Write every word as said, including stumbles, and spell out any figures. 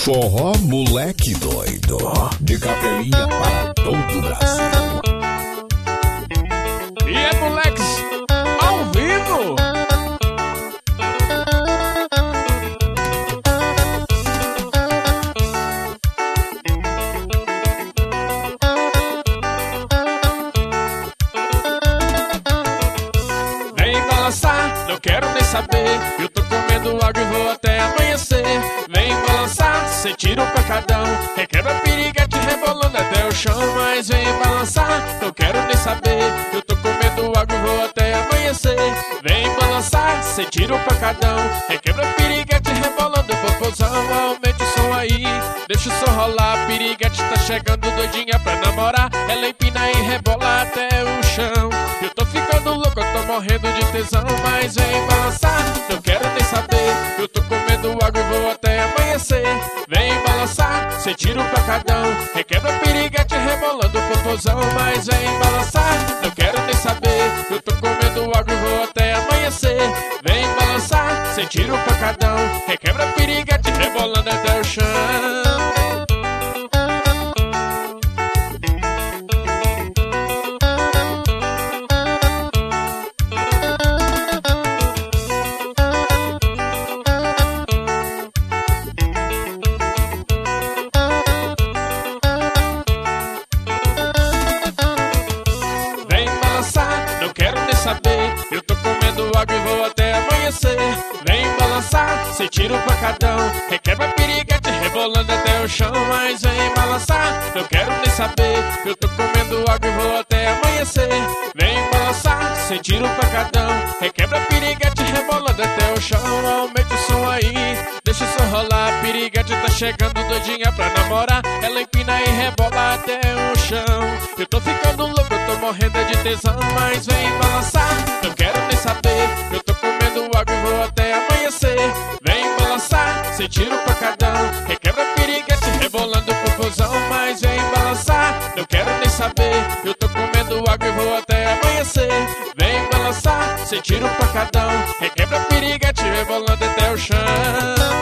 Forró moleque doido, de Capelinha para todo o Brasil. E é moleques ao vivo. Vem balançar, não quero nem saber. Eu tô comendo água e vou até amanhecer. Vem balançar, cê tira o pacadão, requebra piriguete rebolando até o chão. Mas vem balançar, não quero nem saber. Eu tô comendo água e vou até amanhecer. Vem balançar, cê tira o pacadão, requebra piriguete rebolando popozão. Aumente o som aí, deixa o som rolar. Piriguete tá chegando doidinha pra namorar. Ela empina e rebola até o chão. Eu tô ficando louco, eu tô morrendo de tesão. Mas vem balançar, não quero nem saber. Eu tô comendo água e vou até amanhecer. Vem balançar, cê tira o pacadão, requebra piriguete rebolando popozão. Mas vem balançar, não quero nem saber. Eu tô comendo água e vou até amanhecer. Vem balançar, cê tira o pacadão, requebra piriguete rebolando até o chão. Eu tô comendo água e vou até amanhecer. Vem balançar, cê tira o pacadão, requebra piriguete rebolando até o chão. Mas vem balançar, não quero nem saber. Eu tô comendo água e vou até amanhecer. Vem balançar, cê tira o pacadão, requebra piriguete rebolando até o chão. Aumente o som aí, deixa o som rolar. Piriguete tá chegando doidinha pra namorar. Ela empina e rebola até o chão. Eu tô ficando louco, eu tô morrendo de tesão. Mas vem balançar, não quero nem saber. Eu tô comendo água e vou até amanhecer. Vem balançar, cê tira o pacadão, requebra piriguete rebolando popozão. Mas vem balançar, não quero nem saber. Eu tô comendo água e vou até amanhecer. Vem balançar, cê tira o pacadão, requebra piriguete rebolando até o chão.